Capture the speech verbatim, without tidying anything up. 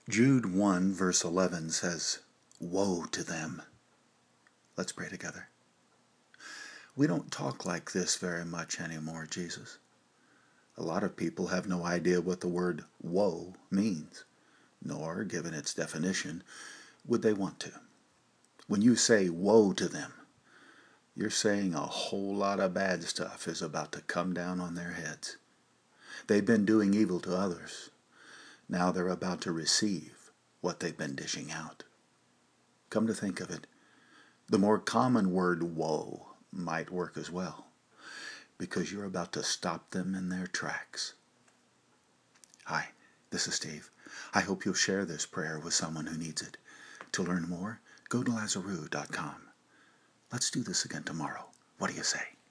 Jude one verse eleven says, "Woe to them." Let's pray together. We don't talk like this very much anymore, Jesus. A lot of people have no idea what the word woe means, nor, given its definition, would they want to. When you say woe to them, you're saying a whole lot of bad stuff is about to come down on their heads. They've been doing evil to others. Now they're about to receive what they've been dishing out. Come to think of it, the more common word woe might work as well, because you're about to stop them in their tracks. Hi, this is Steve. I hope you'll share this prayer with someone who needs it. To learn more, go to Lazaroo dot com. Let's do this again tomorrow. What do you say?